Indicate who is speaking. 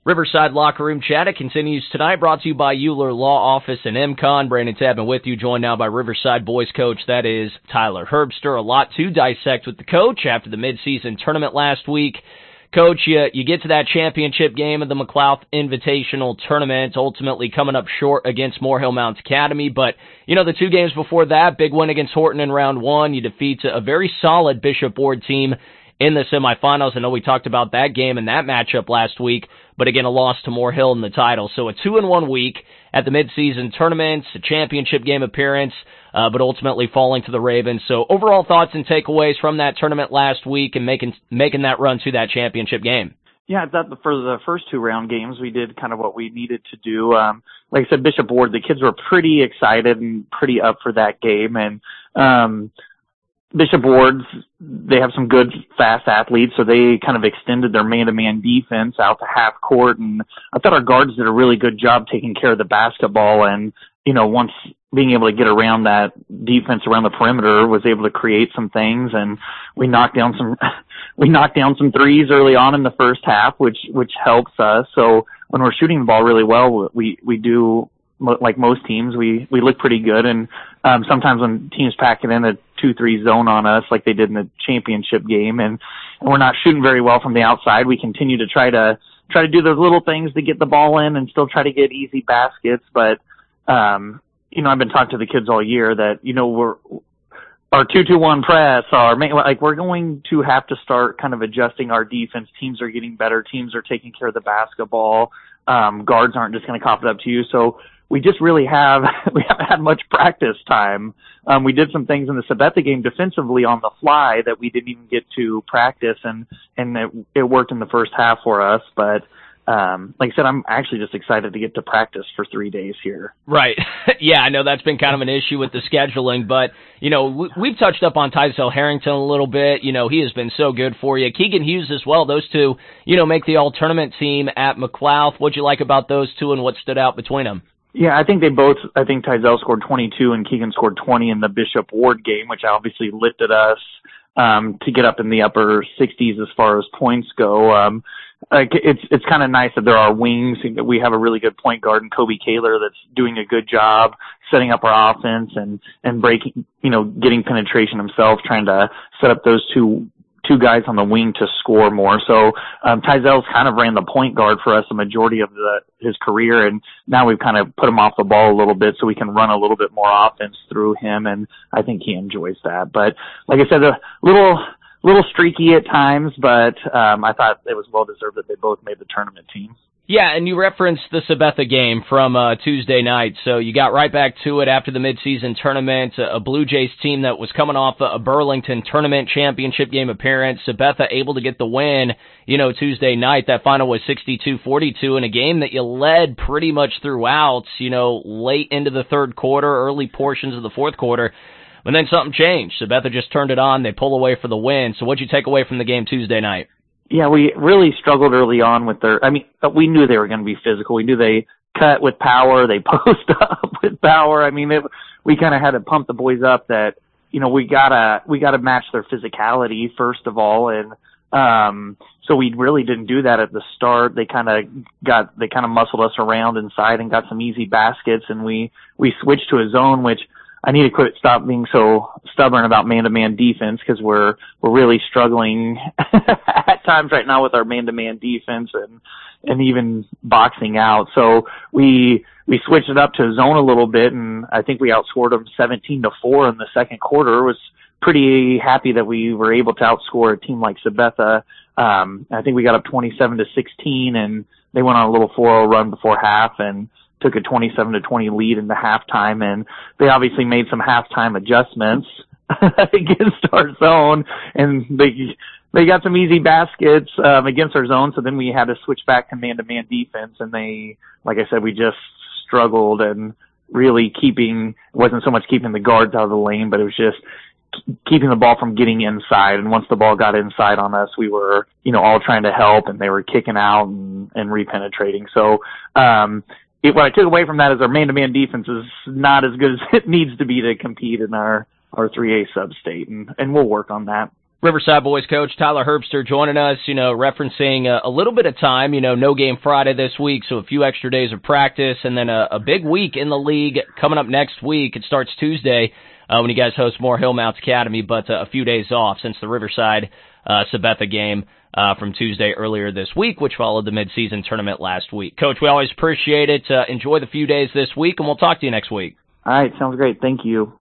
Speaker 1: Riverside Locker Room Chat, it continues tonight, brought to you by Euler Law Office and MCon. Brandon Tabman with you, joined now by Riverside boys coach, that is Tyler Herbster. A lot to dissect with the coach after the midseason tournament last week. Coach, you get to that championship game of the McLouth Invitational Tournament, ultimately coming up short against Morehill Mounts Academy. But, the 2 games before that, big win against Horton in round 1. You defeat a very solid Bishop Ward team in the semifinals. I know we talked about that game and that matchup last week, but again, a loss to Morehill in the title. So a 2-1 week at the midseason tournament, a championship game appearance, but ultimately falling to the Ravens. So overall thoughts and takeaways from that tournament last week and making that run to that championship game.
Speaker 2: Yeah, I thought for the first 2 round games, we did kind of what we needed to do. Like I said, Bishop Ward, the kids were pretty excited and pretty up for that game. And, Bishop Ward's, they have some good, fast athletes, so they kind of extended their man-to-man defense out to half court, and I thought our guards did a really good job taking care of the basketball, and, once being able to get around that defense around the perimeter, was able to create some things, and we knocked down some threes early on in the first half, which helps us. So when we're shooting the ball really well, we do, like most teams, we look pretty good, and sometimes when teams pack it in a 2-3 zone on us like they did in the championship game, and we're not shooting very well from the outside, we continue to try to do those little things to get the ball in and still try to get easy baskets. But I've been talking to the kids all year that our 2-2-1 press, we're going to have to start kind of adjusting our defense. Teams are getting better. Teams are taking care of the basketball. Guards aren't just going to cough it up to you. So we just really we haven't had much practice time. We did some things in the Sabetha game defensively on the fly that we didn't even get to practice, and it worked in the first half for us. But like I said, I'm actually just excited to get to practice for 3 days here.
Speaker 1: Right. Yeah, I know that's been kind of an issue with the scheduling, but, we've touched up on Tysell Harrington a little bit. He has been so good for you. Keegan Hughes as well. Those two, make the all-tournament team at McLouth. What'd you like about those two and what stood out between them?
Speaker 2: Yeah, I think Tysell scored 22 and Keegan scored 20 in the Bishop Ward game, which obviously lifted us to get up in the upper 60s as far as points go. It's kind of nice that there are wings. We have a really good point guard in Kobe Kaler that's doing a good job setting up our offense and breaking, getting penetration himself, trying to set up those two guys on the wing to score more. So Tysell's kind of ran the point guard for us the majority of his career, and now we've kind of put him off the ball a little bit so we can run a little bit more offense through him, and I think he enjoys that. But like I said, a little streaky at times, but I thought it was well-deserved that they both made the tournament team.
Speaker 1: Yeah, and you referenced the Sabetha game from Tuesday night, so you got right back to it after the midseason tournament, a Blue Jays team that was coming off a Burlington tournament championship game appearance. Sabetha able to get the win, Tuesday night. That final was 62-42 in a game that you led pretty much throughout, late into the third quarter, early portions of the fourth quarter. But then something changed. Sabetha just turned it on. They pull away for the win. So what'd you take away from the game Tuesday night?
Speaker 2: Yeah, we really struggled early on with we knew they were going to be physical. We knew they cut with power. They post up with power. We kind of had to pump the boys up that, we gotta match their physicality first of all. And, so we really didn't do that at the start. They kind of muscled us around inside and got some easy baskets, and we switched to a zone, which I need to stop being so stubborn about man-to-man defense, because we're really struggling at times right now with our man-to-man defense and even boxing out. So we switched it up to zone a little bit, and I think we outscored them 17-4 in the second quarter. Was pretty happy that we were able to outscore a team like Sabetha. I think we got up 27-16, and they went on a little 4-0 run before half and took a 27-20 lead into halftime, and they obviously made some halftime adjustments against our zone, and they got some easy baskets against our zone, so then we had to switch back to man-to-man defense, and like I said, we just struggled, and really it wasn't so much keeping the guards out of the lane, but it was just keeping the ball from getting inside. And once the ball got inside on us, we were, all trying to help, and they were kicking out and repenetrating. So, what I took away from that is our man-to-man defense is not as good as it needs to be to compete in our 3A sub-state, and we'll work on that.
Speaker 1: Riverside boys coach Tyler Herbster joining us, referencing a little bit of time, no game Friday this week, so a few extra days of practice, and then a big week in the league coming up next week. It starts Tuesday when you guys host Moore Hill Mounts Academy, but a few days off since the Riverside Sabetha game from Tuesday earlier this week, which followed the midseason tournament last week. Coach, we always appreciate it. Enjoy the few days this week, and we'll talk to you next week.
Speaker 2: All right, sounds great. Thank you.